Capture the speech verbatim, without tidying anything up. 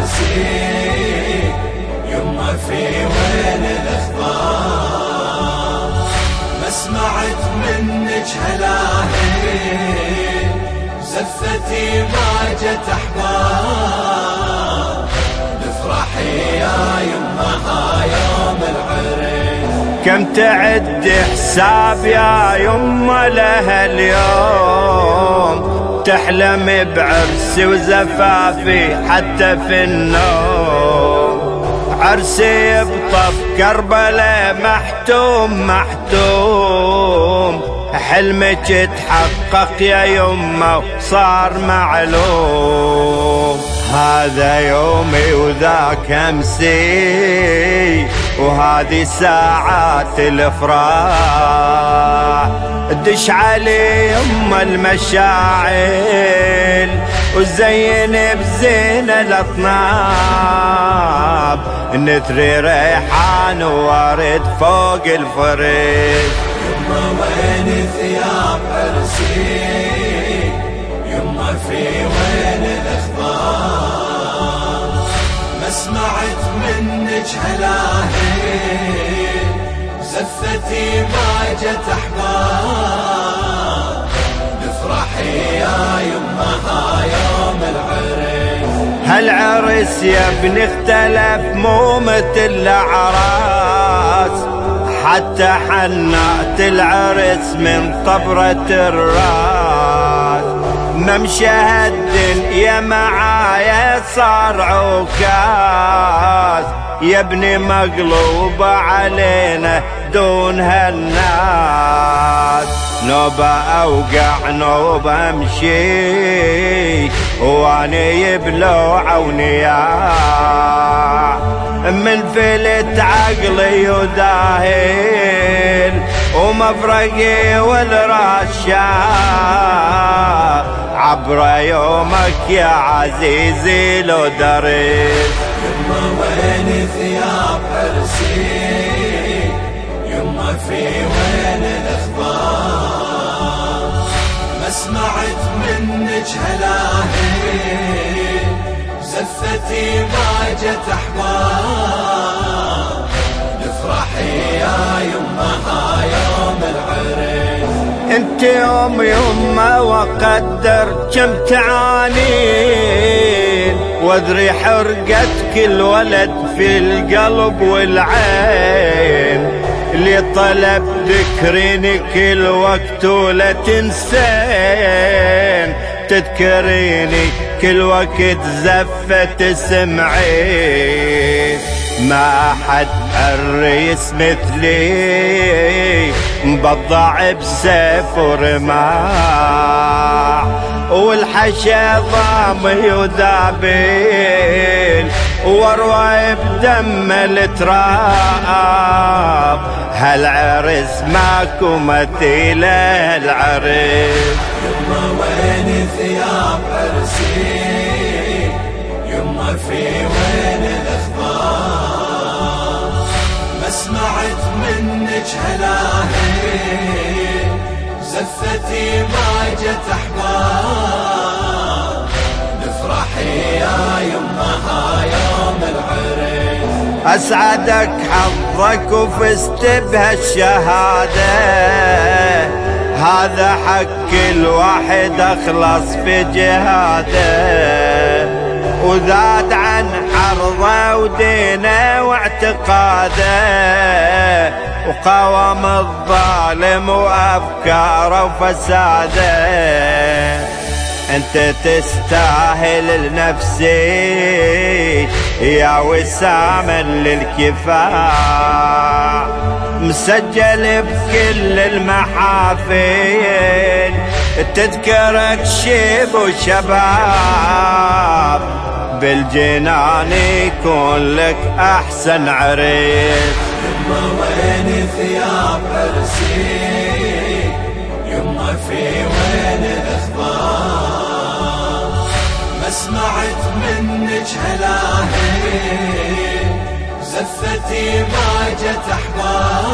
عرسي يما في وين الاخبار؟ ما سمعت منك هلاهي زفتي ما جت احبار. افرحي يا يما ها يوم العرس. كم تعد حساب يا يما لها اليوم تحلم بعرسي وزفافي حتى في النوم. عرسي بطف كربلاء محتوم محتوم حلمك اتحقق يا يما وصار معلوم. هذا يومي وذاك امسي وهذه ساعات الافراح. دش علي يما المشاعل وزين بزين الاطناب. نثري ريحان وورد فوق الفريق. يما وين ثياب عرسي يما في وين الاخبار؟ ما سمعت منك هلاهي زفتي ما جت احبار. افرحي يا يما ها يوم العرس. هالعرس يا ابني اختلف مو مثل الاعراس حتى حنات العرس من طبرة الراس. ممشى هالدنيا معايا صار عكاز يا ابني مقلوبة علينا دون هالناس. نوبة اوقع نوبة امشي واني يبلوع ونياع. من فلت عقلي وداهل ومفرقي والرشاق. عبر يومك يا عزيزي لو دريت. يما وين ثياب عرسي يما في وين الاخبار؟ ما سمعت منك هلاهي زفتي ما جت احبار. افرحي يا يما ها يوم العرس. انت يوم يما وقدر كم تعانين وادري حرقة كل ولد في القلب والعين. اللي طلب ذكريني كل وقت ولا تنسين تذكريني كل وقت زفت سمعين. ما حد عريس مثلي مبضع بسيف ورماح والحشا ضامي وذابيل واروى بدم التراب. هالعرس ماكو مثيل العرس. يما وين ثياب عرسي يما في وين الاخبار؟ ما سمعت منك هلاهي زفتي ما جت احبار. افرحي يا يما ها يوم العرس. اسعدك حظك وفزت بهالشهاده. هذا حق الواحد اخلص في جهاده وذاد عن عرضه ودينه واعتقاده وقاوم الظالم وافكاره وفساده. انت تستاهل لنفسي يا وسام للكفاح. مسجل بكل المحافل تذكرك شيب وشباب. بالجنان يكون لك احسن عريس. يما وين ثياب عرسي يما في وين الاخبار؟ ما سمعت منك هلاهي زفتي ما جت احبار.